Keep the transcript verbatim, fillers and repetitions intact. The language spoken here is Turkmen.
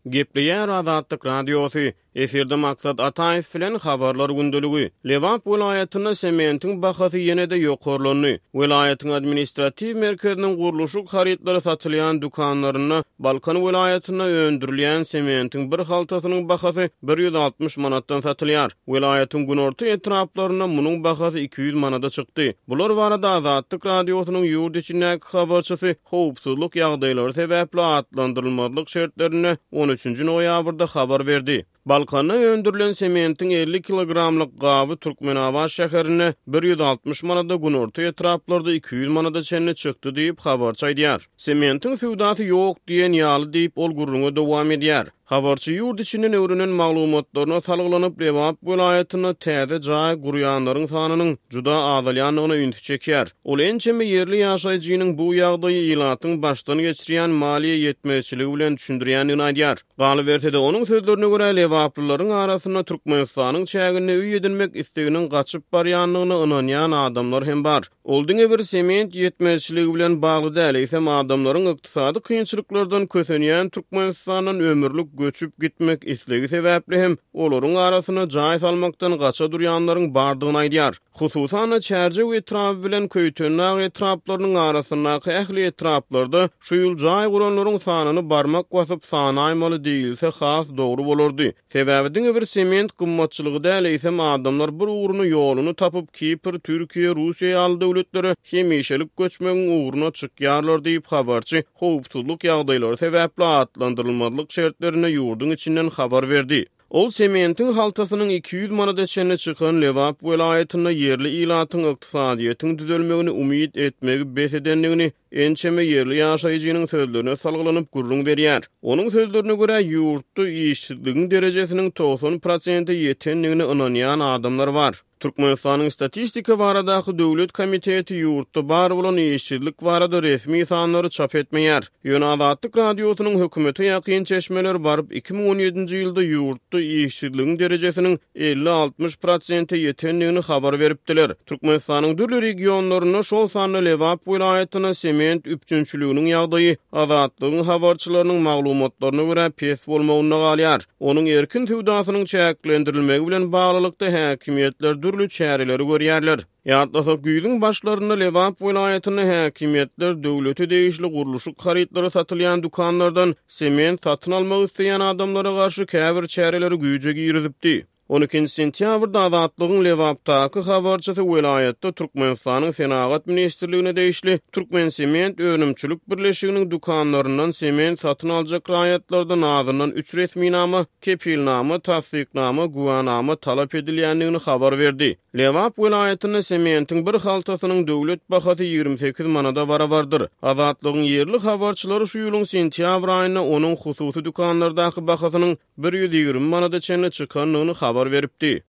Gepleýär Azatlyk radiosu, eferde maksat Ataýew bilen habarlar gündüligi. Lewap welaýatyna sementin bahasy ýene-de ýokarlandy. Welaýatyň administrativ merkeziniň guruluşy harytlary satylýan dukanlaryna Balkan welaýatyna öndürilýän sementin bir haltasynyň bahasy bir ýüz altymyş manatdan satylýar. Welaýatyň günorta etraplaryna munyň bahasy iki ýüz manada çykdy. Bular barada Azatlyk radiosynyň ýurt içindäki habarçysy howpsuzlyk ýagdaýlary sebäpli atlandyrylmadyk şertlerini on üçünji noýabrda habar berdi. Balkana öndürilen sementin elli kilogramlyk gawy Türkmenabaş şäherine bir ýüz altymyş manada günorta etraplarda iki ýüz manada çenli çykdy diýip habarçy aýdýar. Sementin suwdasy ýok diýen ýaly diýip ol gurrunga dowam edýär. Habarçy ýurt içinden öwrenen maglumatlaryna salgylanyp Lewap welaýatyna täze jaý gurýanlaryň sanynyň juda azalýanyna üntü çekýär. Ol ençeme yerli ýaşaýjynyň bu ýagdaýy ilatyň başdan geçirýän maliýe ýetmezçiligi bilen düşündirýänini aýdýar. Galybertede onuň sözlerine görä Lewaplylaryň arasyna Türkmenistanyň çägine üý edilmek isteginiň gaçyp barýanlygyna ynanýan adamlar hem bar. Ol diňe bir sement ýetmezçiligi bilen bagly däl ise adamlaryň ykdysady kynçylyklardan kösenýän Türkmenistanyň ömürlük göçüp gitmek islegi sebäpli hem olaryň arasyna jaý salmakdan gaça durýanlaryň bardygyny aýdýar. Hususan çärje we etrap bilen köýtönäk etraplarynyň arasynaky ähli etraplarda şu ýyl jaý guranlaryň sanyny barmak basyp sanaýmaly diýilse has dogry bolardy. Sebäbi diňe bir sement gymmatçylygy däl ise adamlar bir uğruny ýoluny tapyp Kipr, Türkiýe, Russiýa ýaly döwletleri hemişelik göçmegiň uğruna çykýarlar diýip habarçy howpsuzlyk ýagdaýlary sebäpli atlandyrylmadyk şertlerini ýurdun içinden habar berdi. Ol sementin haltasynyň iki ýüz manada çenli çykan Lewap welaýatyna yerli ilatyň ykdysadyýetyň düzelmegini umyt etmegi besedenligini ençeme yerli ýaşaýjynyň sözlerine salgylanyp gurrun berýär. Onuň sözlerine görä ýurtda işsizligiň derejesiniň doksan prosent ýetenligini ynanýan adamlar bar. Türkmenistanyň statistika baradaky döwlet komiteti ýurtda bar bolan işsizlik barada resmi sanlary çap etmeýär. Ýöne Azatlyk radiosynyň hökümete ýakyn çeşmeler barıp iki ming on ýedinji ýylda ýurtda işsizligiň derejesiniň elli altymyş prosent ýetenligini habar beripdiler. Türkmenistanyň dürli regionlaryna şol sanly Lewap welaýatyna sement üpçünçüliginiň ýagdaýy Azatlygyň habarçylarynyň maglumatlaryna görä pes bolmagyna galýar. Onuň erkin suwdasynyň çäklendirilmegi bilen baglylykda häkimetler dürli çäreleri görýärler. Ýatlasak güýdüň başlaryna Lewap welaýatyny häkimetler döwleti değişli guruluşy harytlary satylýan dukanlardan sement satyn almak isleýän adamlara garşy käbir çäreleri güýje girizipdi. on ikinji sentýabrda Azatlygyň Lewapdaky habarçysy welaýatda Türkmenistanyň Senagat ministrligine değişli Türkmen Sement Önümçülük birleşiginiň dukanlaryndan sement satyn aljak raýatlardan azynyň üç resmi nama, kepilnama, tasdiknama, guwanama talap edilýändigini habar berdi. Lewap welaýatyna sementin bir haltasynyň döwlet bahasy ýygrimi sekiz manada barabardyr. Azatlygyň yerli habarçylary şu ýylyň sentýabr aýyna onuň hususy dukanlardaky bahasynyň bir ýüz ýygrimi manada çenli çykanlygyny habar veripdi.